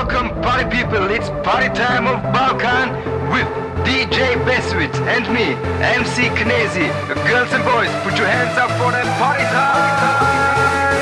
Welcome party people, it's party time of Balkan with DJ Beswitz and me, MC Knezi. Girls and boys, put your hands up for that party time!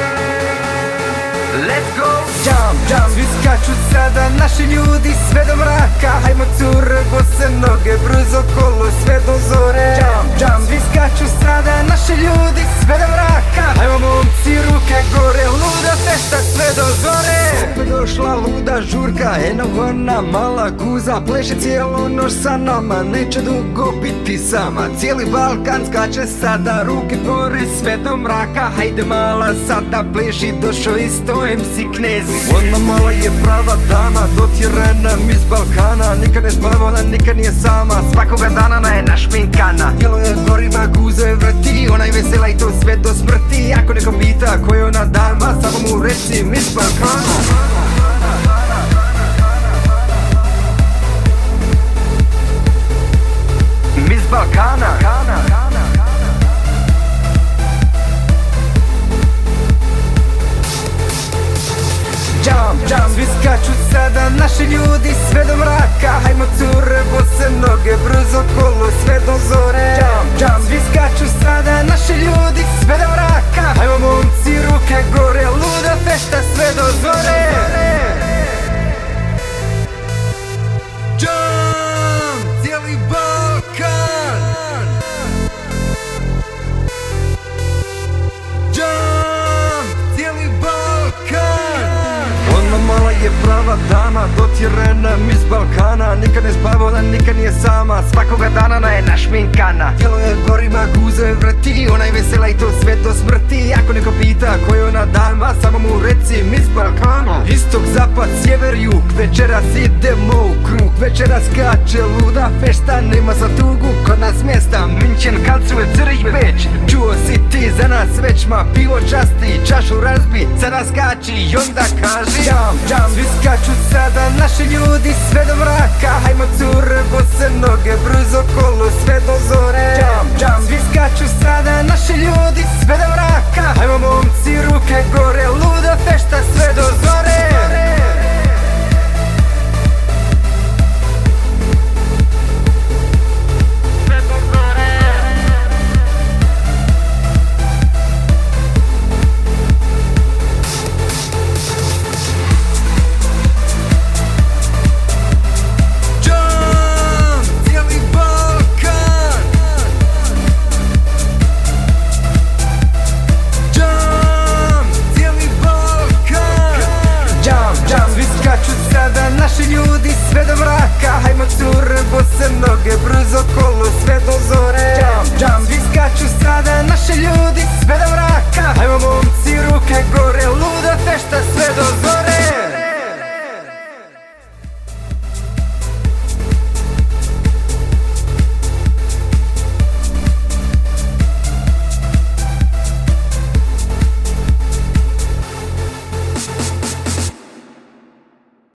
Let's go! Jump, jump, svi skaču sada naši ljudi sve do mraka. Hajmo cure, bose noge, brzo kolo sve do zore. Jump, jump, svi skaču sada naši ljudi sve do mraka. Hajmo momci, ruke gore, luda fešta sve do zore. Opet došla luda žurka, eno ona mala guza. Pleše cijelu noć sa nama, neće dugo biti sama. Cijeli Balkan skače sada, ruke gore sve do mraka. Hajde mala sada pleši, došao isto MC Knezi. Ona mala je prava dama, dotjerana iz Balkana. Nikad ne spava, ona nikad nije sama, svakoga dana ona je našminkana. Tijelo je goriva, guze vrti, ona je vesela i to sve do smrti. Ako neko pita ko je ona dama, samo mu reci Miss Balkana. Miss Balkana. Jump, jump, svi skaču sada naši ljudi sve do mraka. Hajmo cure, bose noge, brzo kolo sve do zore. Jump, jump, svi skaču sada naši ljudi sve do mraka. Hajmo momci, ruke gore, luda fešta sve do zore. Jump, cijeli Balkan. Jump, cijeli Balkan. Ona mala je prava dama, dotjerana iz Balkana. Nikad ne spava, ona nikad nije sama, svakoga dana ona je našminkana. Tijelo je goriva, guze vrti, ona je vesela i to sve do smrti. Ako neko pita ko je ona dama, samo mu reci Miss Balkana. Istok, zapad, sjever, jug, večeras idemo u krug. Večeras skače luda fešta, nema za tugu kod nas mjesta. München, Karlsruhe, Zürich, Beč. Čuo si ti za nas već, ma pivo časti, čašu razbi, sada skači i onda kaži. Jump, jump, svi skaču sada naši ljudi sve do mraka. Hajmo cure, bose noge, brzo kolo sve do zore. Jump, jump, svi skaču sada naši ljudi sve do mraka. Hajmo momci, ruke gore, luda fešta sve do zore. Naši ljudi sve do mraka. Hajmo cure, bose noge,